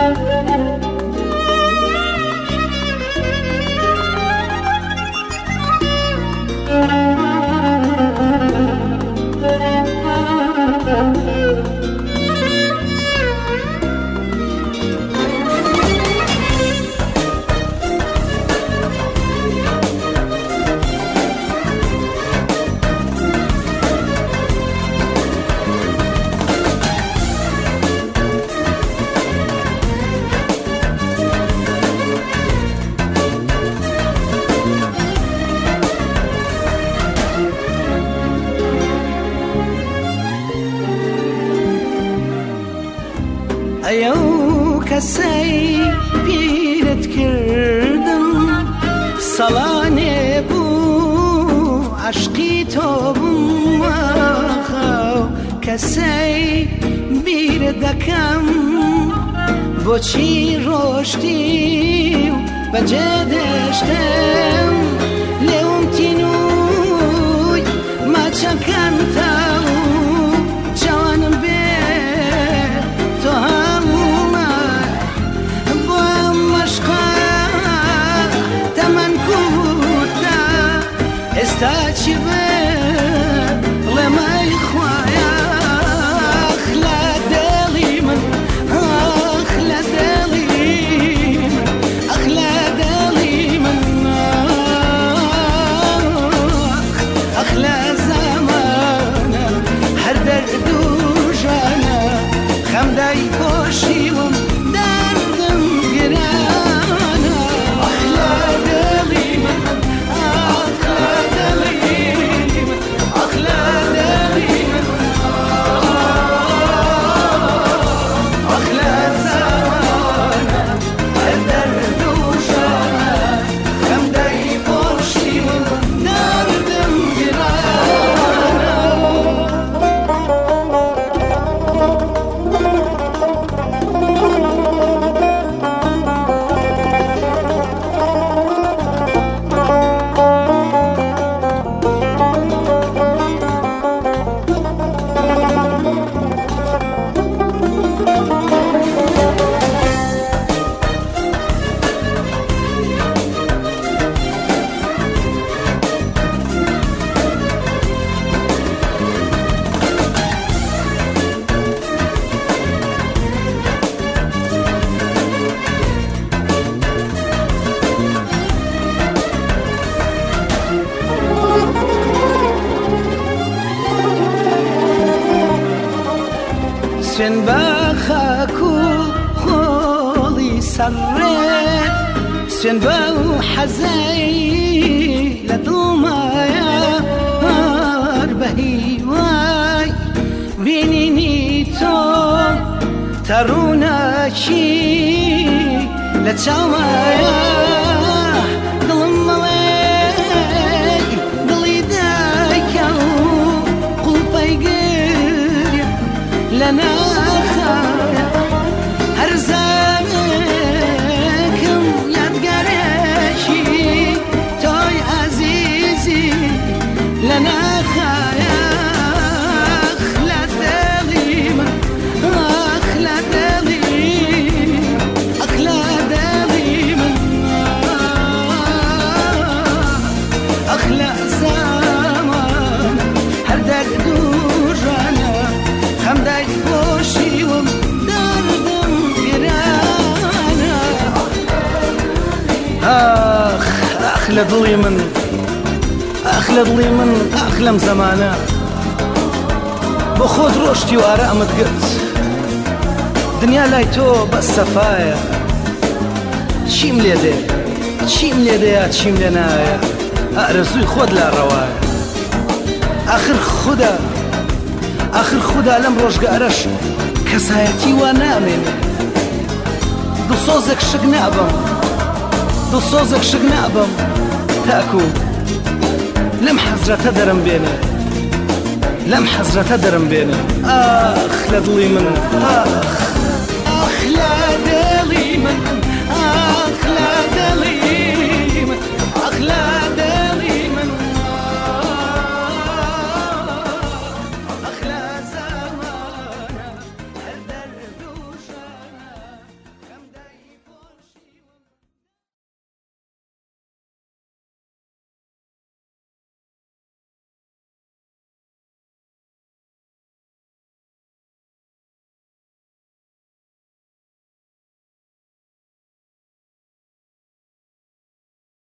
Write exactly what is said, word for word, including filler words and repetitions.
ئەو کەسەی بیرت کردم سەڵانێ بوو عەشقی تۆ بووم وەخەو کەسەی بیرت دەکەم بۆچی ڕۆشتی و بەجێ دەشتم لێوم تینووی ماچەکەم تا و جوانم بێ تۆ ئێستاچی بێ ڵێمەی خوایە ئەخ لە دڵی من ئەخ لە دڵی من ئەخ لە دڵی من ئەخ لە زەمانە هەر دەرد و ژانە خەم دایپۆشیوم دەردم گرانە ئەخ لە دڵی من سوێن بە خاک و خۆڵی سەڕێت سوێن بە و حەزەی لە دڵمایە هەر بە هیوای بینینی تۆ تا ڕووناکی لە چاومایە دڵم مەڵێ دڵی دایکە و قوڵپەی گرێ لە ناخایە هەر زانێکم یادگارێکی تۆی عەزیزی لە ناخایە ئەخ لە دڵی من ئەخ لە دڵی ئەخ لە دڵی من ئەخ لە زەمان هەر دەرد و ژانە خەم دایپۆشیوم دەردم گرانە ئاخ ئاخ لە دڵی من ئاخ لە دڵی من ئاخ لەم زەمانە بۆ خۆت ڕۆشتی و ئارامت گرت دنیا لای تۆ بە سەفایە چیم لێ دێ چیم لێ دەیە چیم لێ نایە ئارەزووی خۆت لا ڕەوایە ئاخر خودە آخر خدا لەم ڕۆژگارەش کەسایەتی وا نامێنێ دڵسۆزێک شک نابم دڵسۆزێک شک نابم تاکو لەم حەزرەتە دەرم بێنێ لەم حەزرەتە دەرم بێنێ ئاخ لە دڵی من ئاخ ئاخ لە دڵی من